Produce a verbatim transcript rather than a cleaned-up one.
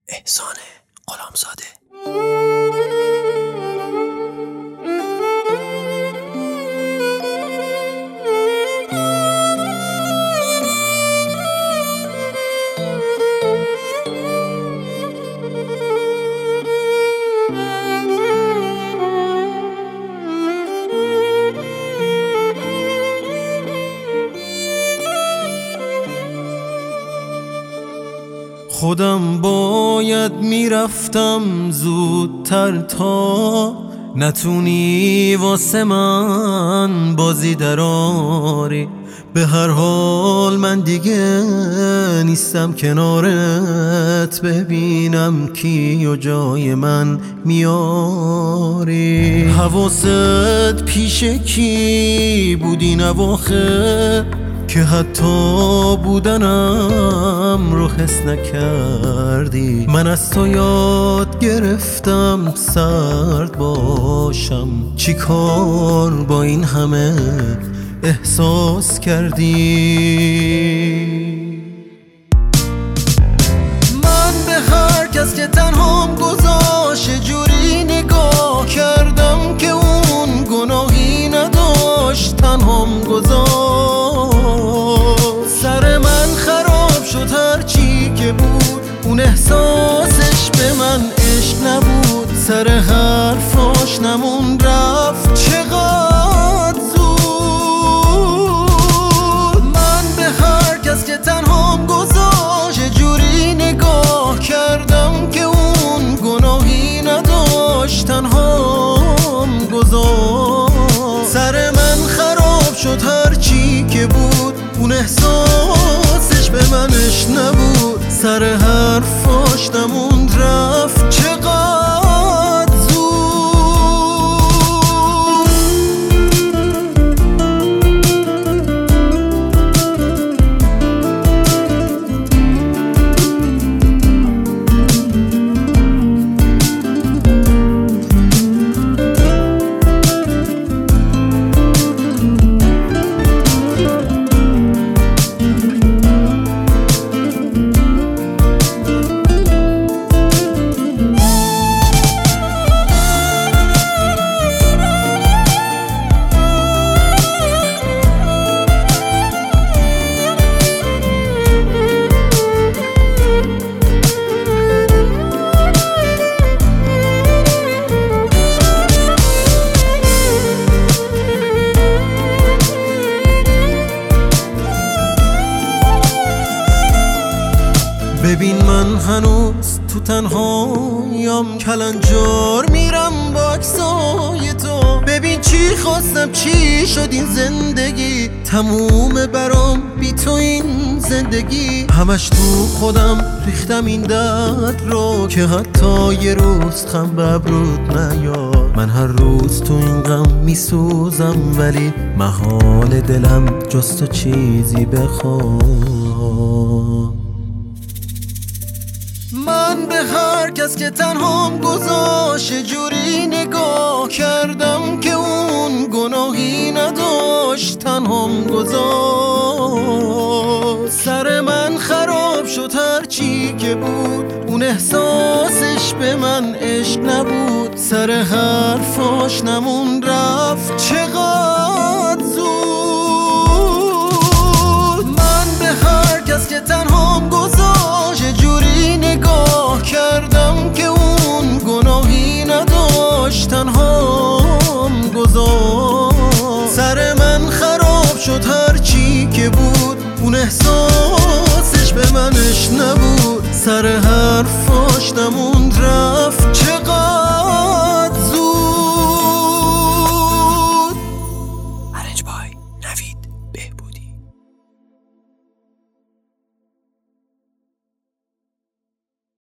احسان غلامزاده. خودم باید میرفتم زودتر تا نتونی واسه من بازی دراری. به هر حال من دیگه نیستم کنارت، ببینم کی و جای من میاری. حواست پیش کی بود این اواخر که حتی بودنم رو حس نکردی؟ من از تو یاد گرفتم سرد باشم، چی کار با این همه احساس کردی؟ من به هر کس که تنهام گذاشت جوری نگاه کردم که اون گناهی نداشت تنهام گذاشت. سر من خراب شد هرچی که بود، اون احساسش به من عشق نبود. سر حرفاش نمون رفت چقدر زود. من به هر کس که تنهام گذاشت جوری نگاه کردم که اون گناهی نداشت تنهام گذاشت. سر من خراب شد هرچی که بود، اون احساسش به منش نبود. سر حرفاش نموند رفت چقدر ببین من هنوز تو تنهایم، کلنجار میرم با عکسای تو. ببین چی خواستم چی شد این زندگی، تموم برام بی تو این زندگی. همش تو خودم ریختم این درد رو که حتی یه روز خم به ابرود نیاد. من هر روز تو این غم میسوزم ولی محال دلم جز تو چیزی بخواد. من به هر کس که تنهام گذاشت جوری نگاه کردم که اون گناهی نداشت تنهام گذاشت. سر من خراب شد هرچی که بود، اون احساسش به من عشق نبود. سر حرفاش نمون رفت چقدر زود. من به هر کس که تنهام گذاشت جوری نگاه کردم که اون گناهی نداشت تنهام گذاشت. سر من خراب شد هرچی که بود، اون احساسش به منش نبود. سر حرفاش نموند رفت